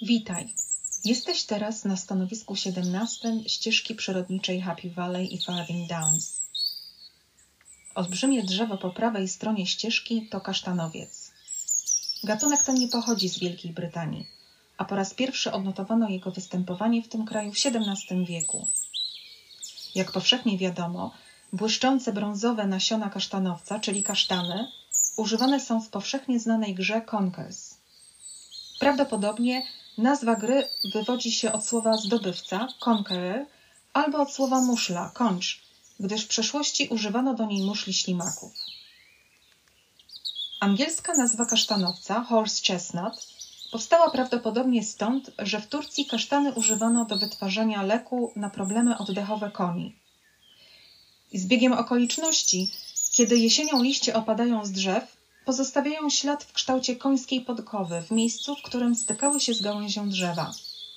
Witaj! Jesteś teraz na stanowisku 17 ścieżki przyrodniczej Happy Valley i Farthing Downs. Olbrzymie drzewo po prawej stronie ścieżki to kasztanowiec. Gatunek ten nie pochodzi z Wielkiej Brytanii, a po raz pierwszy odnotowano jego występowanie w tym kraju w XVII wieku. Jak powszechnie wiadomo, błyszczące brązowe nasiona kasztanowca, czyli kasztany, używane są w powszechnie znanej grze Conkers. Prawdopodobnie nazwa gry wywodzi się od słowa zdobywca, conqueror, albo od słowa muszla, conch, gdyż w przeszłości używano do niej muszli ślimaków. Angielska nazwa kasztanowca, horse chestnut, powstała prawdopodobnie stąd, że w Turcji kasztany używano do wytwarzania leku na problemy oddechowe koni. I z biegiem okoliczności, kiedy jesienią liście opadają z drzew, pozostawiają ślad w kształcie końskiej podkowy w miejscu, w którym stykały się z gałęzią drzewa.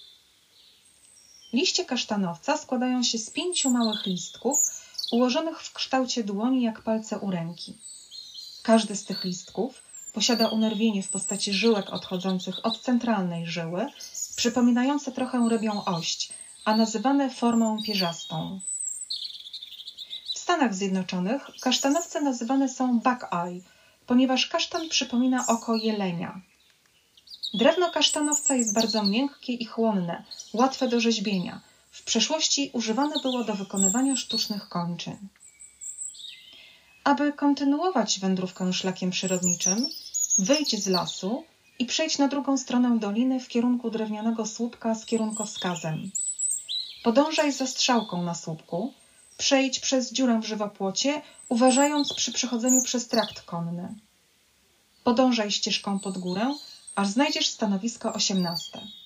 Liście kasztanowca składają się z 5 małych listków ułożonych w kształcie dłoni jak palce u ręki. Każdy z tych listków posiada unerwienie w postaci żyłek odchodzących od centralnej żyły, przypominające trochę rybią ość, a nazywane formą pierzastą. W Stanach Zjednoczonych kasztanowce nazywane są buckeye, ponieważ kasztan przypomina oko jelenia. Drewno kasztanowca jest bardzo miękkie i chłonne, łatwe do rzeźbienia. W przeszłości używane było do wykonywania sztucznych kończyn. Aby kontynuować wędrówkę szlakiem przyrodniczym, wyjdź z lasu i przejdź na drugą stronę doliny w kierunku drewnianego słupka z kierunkowskazem. Podążaj za strzałką na słupku, przejdź przez dziurę w żywopłocie, uważając przy przechodzeniu przez trakt konny. Podążaj ścieżką pod górę, aż znajdziesz stanowisko 18.